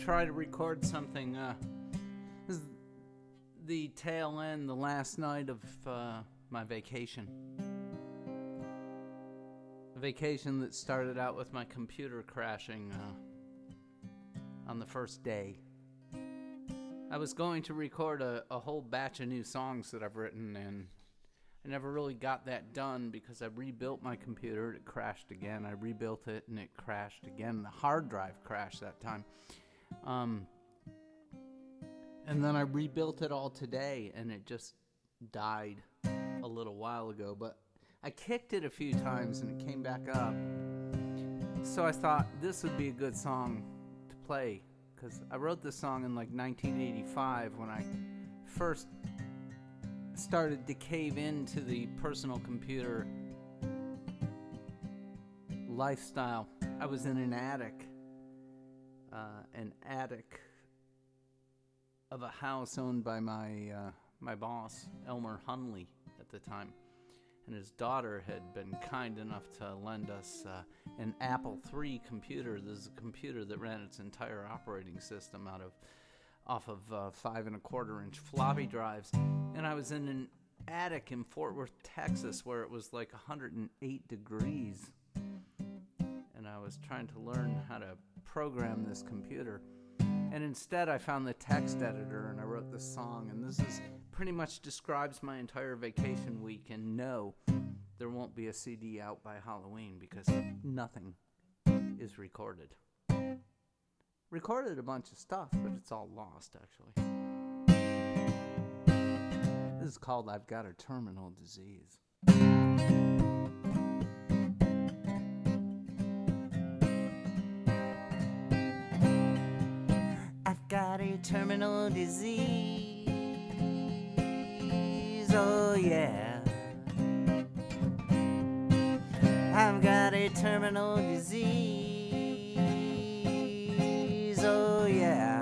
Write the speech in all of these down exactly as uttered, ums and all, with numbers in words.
try to record something. Uh, this is the tail end, the last night of uh, my vacation. A vacation that started out with my computer crashing uh, on the first day. I was going to record a, a whole batch of new songs that I've written, and I never really got that done because I rebuilt my computer. It crashed again. I rebuilt it, and it crashed again. The hard drive crashed that time. Um, and then I rebuilt it all today, and it just died a little while ago. But I kicked it a few times, and it came back up. So I thought this would be a good song to play, because I wrote this song in like nineteen eighty-five when I first started to cave into the personal computer lifestyle. I was in an attic, uh, an attic of a house owned by my uh, my boss, Elmer Hunley, at the time. And his daughter had been kind enough to lend us uh, an Apple three computer. This is a computer that ran its entire operating system out of off of uh, five and a quarter inch floppy drives. And I was in an attic in Fort Worth, Texas, where it was like one hundred eight degrees. And I was trying to learn how to program this computer. And instead I found the text editor and I wrote this song. And this is pretty much describes my entire vacation week. And no, there won't be a C D out by Halloween because nothing is recorded. Recorded a bunch of stuff, but it's all lost, actually. This is called I've Got a Terminal Disease. I've got a terminal disease, oh yeah. I've got a terminal disease, oh yeah.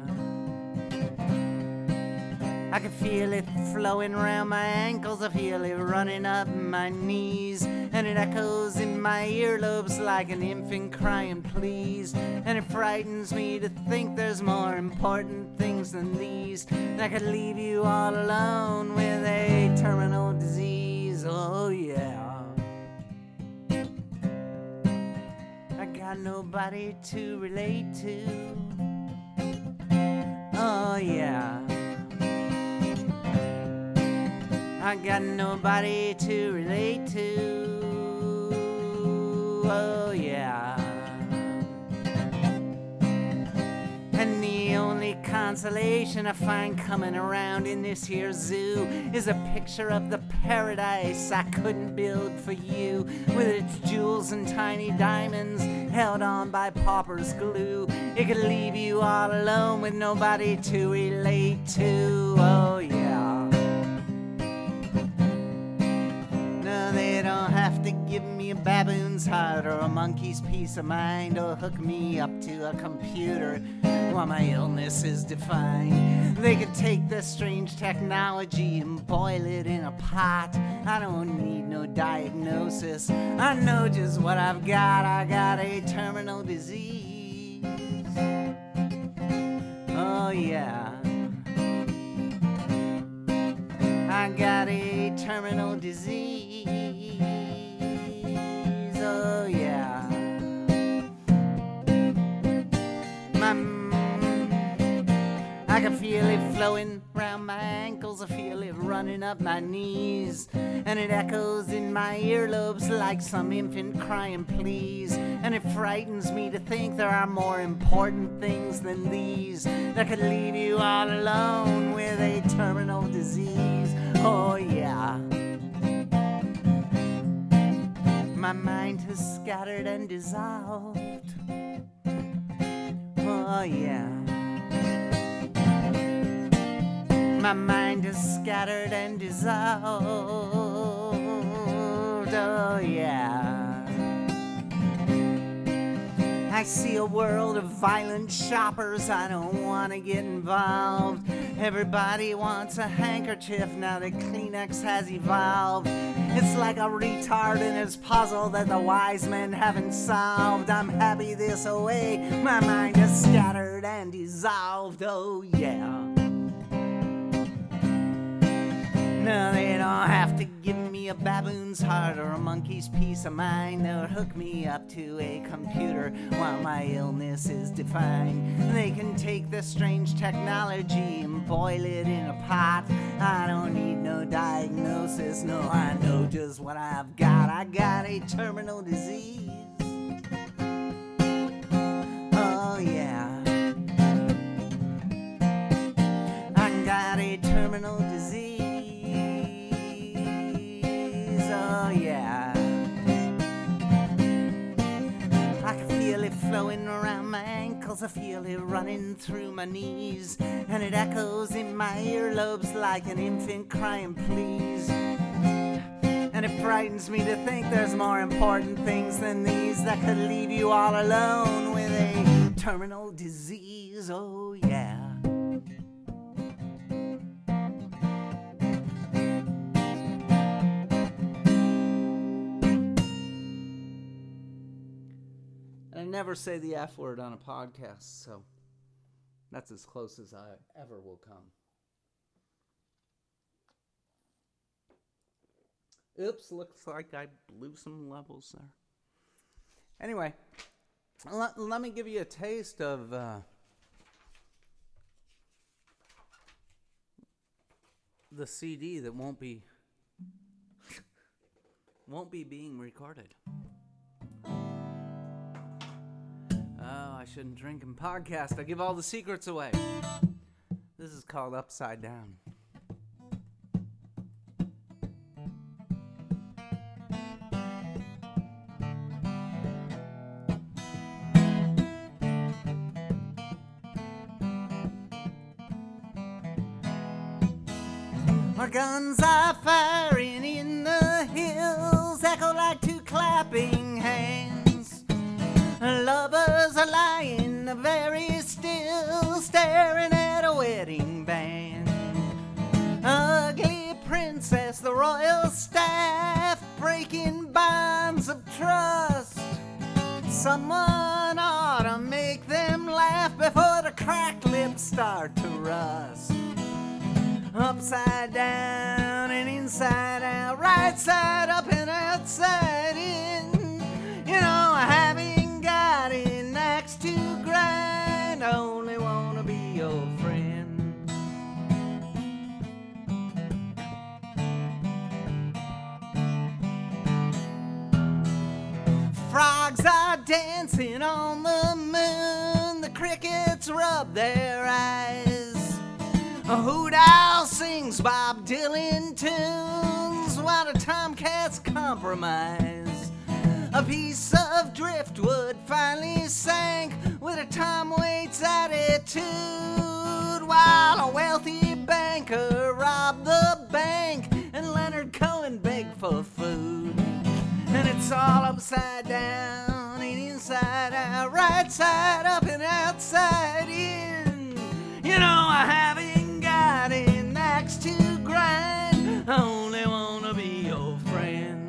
I can feel it flowing around my ankles, I feel it running up my knees, and it echoes in my earlobes like an infant crying please. And it frightens me to think there's more important things than these, that could leave you all alone with a terminal disease, oh yeah. I got nobody to relate to, oh yeah. I got nobody to relate to, oh yeah. And the only consolation I find coming around in this here zoo is a picture of the paradise I couldn't build for you, with its jewels and tiny diamonds held on by pauper's glue. It could leave you all alone with nobody to relate to, oh yeah. They don't have to give me a baboon's heart or a monkey's peace of mind, or hook me up to a computer while my illness is defined. They could take this strange technology and boil it in a pot. I don't need no diagnosis, I know just what I've got. I got a terminal disease, oh yeah. I got a terminal disease, oh yeah. My, I can feel it flowing round my ankles, I feel it running up my knees, and it echoes in my earlobes like some infant crying please. And it frightens me to think there are more important things than these, that could leave you all alone with a terminal disease, oh yeah. My mind has scattered and dissolved, oh yeah. My mind is scattered and dissolved, oh yeah. I see a world of violent shoppers, I don't want to get involved. Everybody wants a handkerchief now that Kleenex has evolved. It's like a retard in his puzzle that the wise men haven't solved. I'm happy this way, my mind is scattered and dissolved, oh yeah. No, they don't have to give me a baboon's heart or a monkey's peace of mind. They'll hook me up to a computer while my illness is defined. They can take this strange technology and boil it in a pot. I don't need no diagnosis, no, I know just what I've got. I got a terminal disease. Oh yeah. I got a terminal disease. Oh yeah, I can feel it flowing around my ankles, I feel it running through my knees, and it echoes in my earlobes like an infant crying please. And it frightens me to think there's more important things than these that could leave you all alone with a terminal disease, oh yeah. I never say the F word on a podcast, so that's as close as I ever will come. Oops, looks like I blew some levels there. Anyway, let, let me give you a taste of uh, the C D that won't be won't be being recorded. Oh, I shouldn't drink and podcast. I give all the secrets away. This is called Upside Down. Our guns are firing in the hills, echo like two clapping hands. Lovers are lying very still, staring at a wedding band. Ugly princess, the royal staff, breaking bonds of trust. Someone ought to make them laugh before the cracked lips start to rust. Upside down and inside out, right side up and outside in. You know, I haven't got an axe to grind, I only wanna be your friend. Frogs are dancing on the moon, the crickets rub their eyes. A hoot owl sings Bob Dylan tunes while the tomcats compromise. A piece of driftwood finally sank with a Tom Waits attitude, while a wealthy banker robbed the bank and Leonard Cohen begged for food. And it's all upside down and inside out, right side up and outside in. You know, I haven't got an axe to grind, I only wanna be your friend.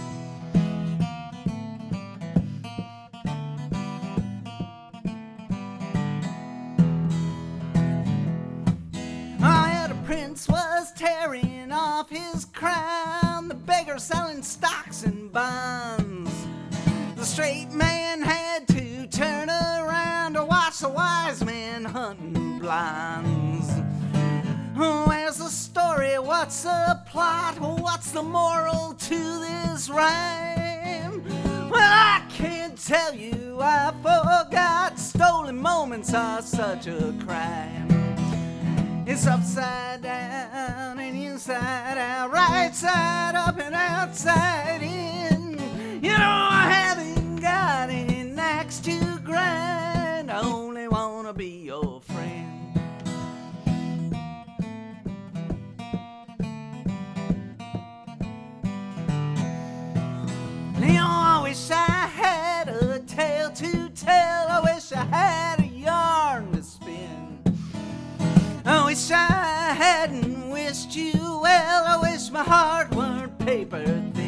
I heard a prince was tearing off his crown, the beggar selling stocks and bonds. The straight man had to turn around to watch the wise man hunting blondes. Where's the story? What's the plot? What's the moral to this rhyme? Well, I can't tell you, I forgot. Stolen moments are such a crime. It's upside down and inside out, right side up and outside in. You know, I haven't got an axe to grind, I only wanna be your friend. I wish I had a tale to tell, I wish I had a yarn to spin. I wish I hadn't wished you well, I wish my heart weren't paper thin.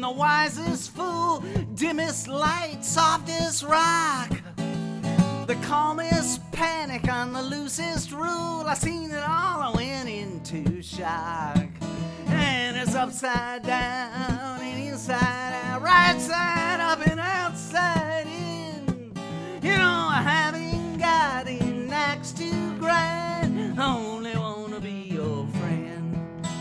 the wisest fool, dimmest light, softest rock, the calmest panic on the loosest rule. I seen it all, I went into shock. And it's upside down and inside out, right side up and outside in. You know I haven't got an axe to grind, I only wanna be your friend.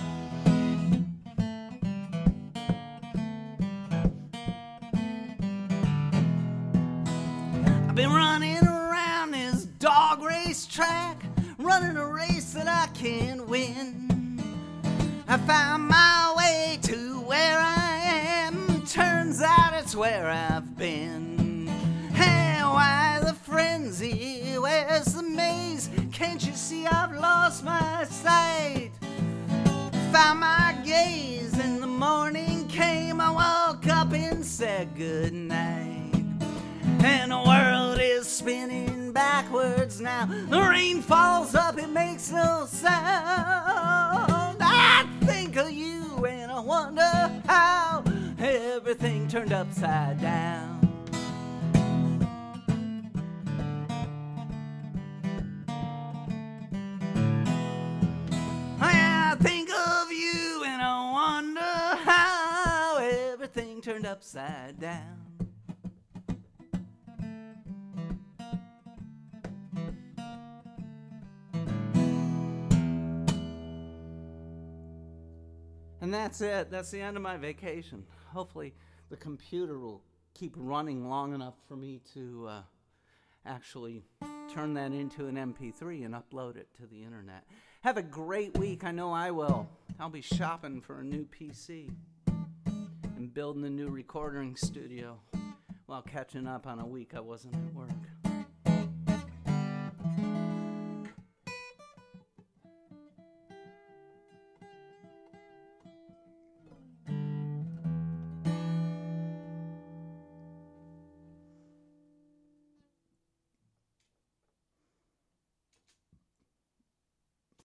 I've been running around this dog race track, running a race that I can't win. I found my way to where I am, turns out it's where I've been. Hey, why the frenzy? Where's the maze? Can't you see I've lost my sight? Found my gaze and the morning came. I woke up and said goodnight. And the world is spinning backwards now. The rain falls up, it makes no sound. I think of you and I wonder how everything turned upside down. I think of you and I wonder how everything turned upside down. And that's it. That's the end of my vacation. Hopefully the computer will keep running long enough for me to uh, actually turn that into an M P three and upload it to the internet. Have a great week. I know I will. I'll be shopping for a new P C and building a new recording studio while catching up on a week I wasn't at work.